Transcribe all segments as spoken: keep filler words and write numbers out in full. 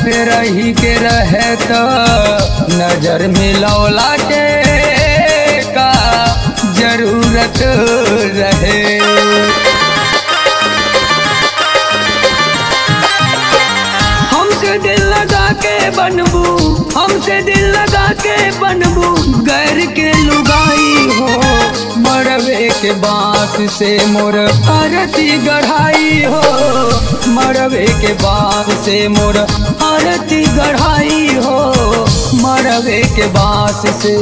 पे रही के रहे तो नजर मिलौला के का जरूरत रहे। हमसे दिल लगा के बनबू, हमसे दिल लगा के बनबू, गैर के लुगाई हो। मरवे के बांस से मोर आरती गढ़ाई हो, मरवे के बांस से मोर आरती गढ़ाई हो, मरवे के बांस से।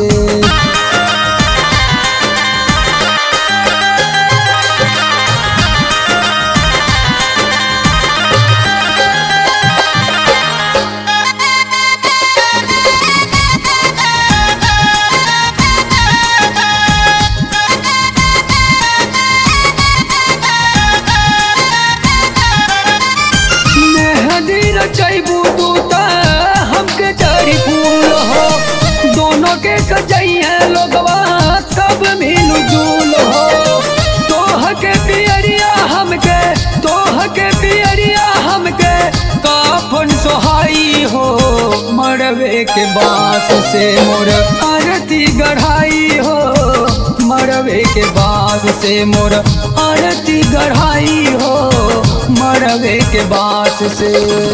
रचैबू तू त हमके चढ़ी फूल हो, दोनों के सजैया लोगवा सब मिलू जुल हो। तोह के पियरिया हमके, तोह के पियरिया हमके काफन सोहाई हो। मरवे के बांस से मोर आरती गढ़ाई हो, मरवे के बांस से मोर आरती गढ़ाई हो, मरवे के बांस से।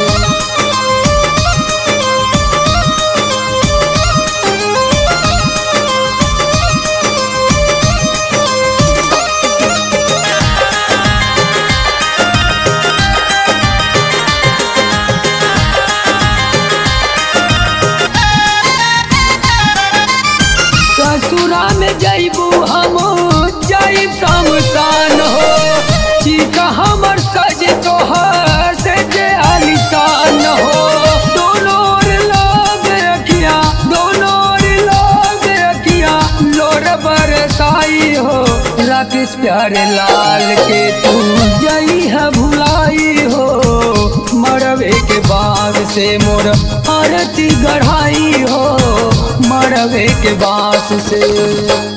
ससुरा में जैबू हम जाइब शमशान हो, चीका हमर सज तोहर से जे आलिशान हो। दोनों ओर लोग रखिया, दोनों ओर लोग रखिया, लोर बरसाई हो। राकेश प्यारे लाल के तू जई है भुलाई हो, मरवे के बांस से मोर आरती गढ़ाई हो, मरवे के बांस से।